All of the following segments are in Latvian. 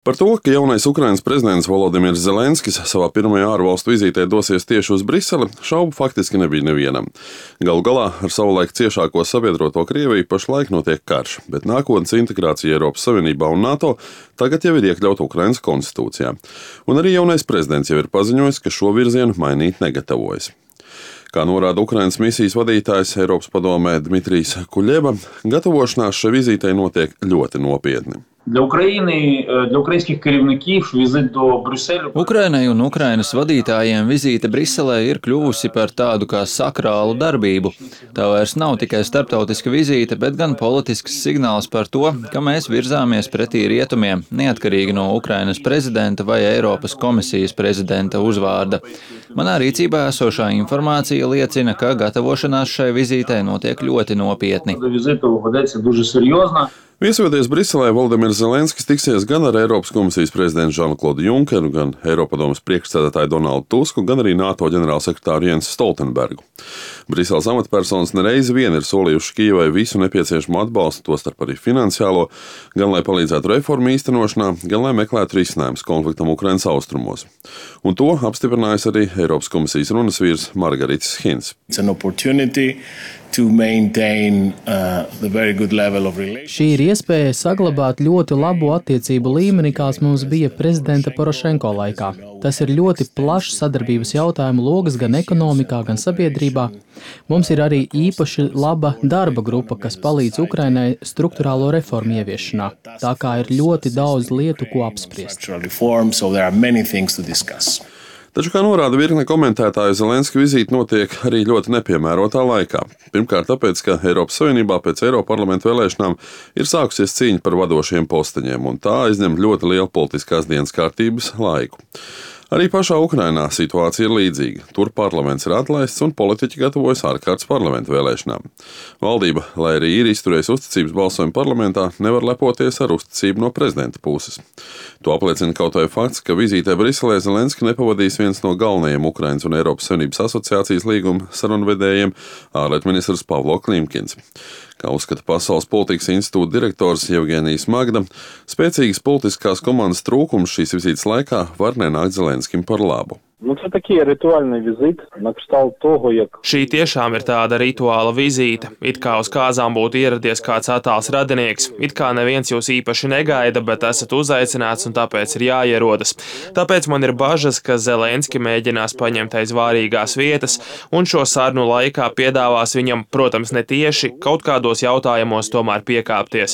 Par to, ka jaunais Ukrainas prezidents Volodimirs Zelenskis savā pirmajā ārvalstu vizītē dosies tieši uz Briseli, šaubu faktiski nebija nevienam. Galu galā ar savulaik ciešāko sabiedroto Krieviju pašlaik notiek karš, bet nākotnes integrācija Eiropas Savienībā un NATO tagad jau ir iekļauta Ukrainas konstitūcijā. Un arī jaunais prezidents jau ir paziņojis, ka šo virzienu mainīt negatavojas. Kā norāda Ukrainas misijas vadītājs Eiropas padomē Dmitrijs Kuļeba, gatavošanās šai vizītei notiek ļoti nopietni. Ukrainai un Ukrainas vadītājiem vizīte Briselē ir kļuvusi par tādu kā sakrālu darbību. Tā vairs nav tikai starptautiska vizīte, bet gan politisks signāls par to, ka mēs virzāmies pretī rietumiem, neatkarīgi no Ukrainas prezidenta vai Eiropas komisijas prezidenta uzvārda. Manā rīcībā esošā informācija liecina, ka gatavošanās šai vizītei notiek ļoti nopietni. Viesojoties Briselē, Volodimirs Zelenskis tiksies gan ar Eiropas komisijas prezidentu Žanu-Klodu Junkeru, gan Eiropadomes priekšsēdētāju Donaldu Tusku, gan arī NATO ģenerālsekretāru Jensu Stoltenbergu. Briseles amatpersonas nereizi vien ir solījuši Kijevai visu nepieciešamo atbalstu, tostarp arī finansiālo, gan lai palīdzētu reformu īstenošanā, gan lai meklētu risinājumus konfliktam Ukrainas austrumos. Un to apstiprinājis arī Eiropas komisijas runas vīrs Margaritis Hins. Šī ir iespēja saglabāt ļoti labu attiecību līmeni, kāds mums bija prezidenta Porošenko laikā. Tas ir ļoti plašs sadarbības jautājumu logas gan ekonomikā, gan sabiedrībā. Mums ir arī īpaši laba darba grupa, kas palīdz Ukrainai struktūrālo reformu ieviešanā. Tā kā ir ļoti daudz lietu, ko apspriest. Taču, kā norāda virkne komentētāju, Zelenska vizīte notiek arī ļoti nepiemērotā laikā. Pirmkārt, tāpēc, ka Eiropas Savienībā pēc Eiroparlamenta vēlēšanām ir sākusies cīņa par vadošiem posteņiem, un tā aizņem ļoti lielu politiskās dienas kārtības laiku. Arī pašā Ukrainā situācija ir līdzīga. Tur parlaments ir atlaists un politiķi gatavojas ārkārtas parlamenta vēlēšanām. Valdība, lai arī ir izturējusi uzticības balsojumu parlamentā, nevar lepoties ar uzticību no prezidenta puses. To apliecina kaut vai fakts, ka vizītē Briselē Zelenski nepavadīs viens no galvenajiem Ukrainas un Eiropas Savienības asociācijas līguma sarunvedējiem, ārlietu ministrs Pavlo Klimkins. Kā uzskata Pasaules politikas institūta direktors Jevgenijs Magda, spēcīgas politiskās komandas trūkums šīs vizītes laikā var nenākt Zelenskim par labu. Šī tiešām ir tāda rituāla vizīte, it kā uz kāzām būtu ieradies kāds attāls radinieks, it kā neviens jūs īpaši negaida, bet esat uzaicināts un tāpēc ir jāierodas. Tāpēc man ir bažas, ka Zelenski mēģinās paņemt aiz vārīgās vietas un šo sarunu laikā piedāvās viņam, protams, ne tieši kaut kādos jautājumos tomēr piekāpties.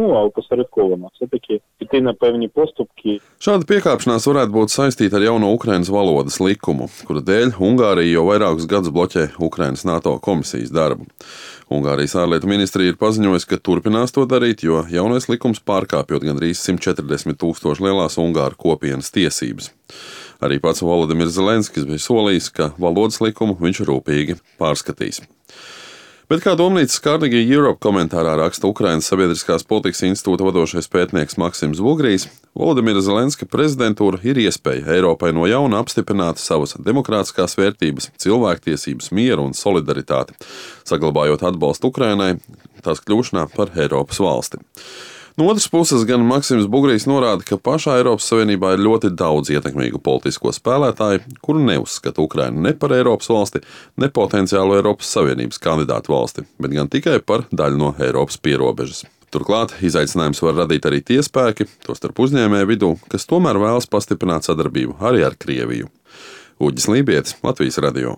Šāda piekāpšanās varētu būt saistīta ar jauno Ukrainas valodas likumu, kura dēļ Ungārija jau vairākus gadus bloķē Ukrainas NATO komisijas darbu. Ungārijas ārlietu ministrija ir paziņojusi, ka turpinās to darīt, jo jaunais likums pārkāpjot gandrīz 140 000 lielās Ungāru kopienas tiesības. Arī pats Volodimirs Zelenskis bija solījis, ka valodas likumu viņš rūpīgi pārskatīs. Bet kā domnīcas Carnegie Europe komentārā raksta Ukrainas sabiedriskās politikas institūta vadošais pētnieks Maksims Vugrijs, Volodimira Zelenska prezidentūra ir iespēja Eiropai no jauna apstiprināt savas demokrātiskās vērtības, cilvēktiesības, mieru un solidaritāti, saglabājot atbalstu Ukrainai tās kļūšanā par Eiropas valsti. No otras puses, gan Maksims Vugrijs norāda, ka pašā Eiropas Savienībā ir ļoti daudz ietekmīgu politisko spēlētāju, kuru neuzskata Ukrainu ne par Eiropas valsti, ne potenciālu Eiropas Savienības kandidātu valsti, bet gan tikai par daļu no Eiropas pierobežas. Turklāt izaicinājums var radīt arī tie spēki, tostarp uzņēmēju vidū, kas tomēr vēlas pastiprināt sadarbību arī ar Krieviju. Uģis Lībietis, Latvijas radio.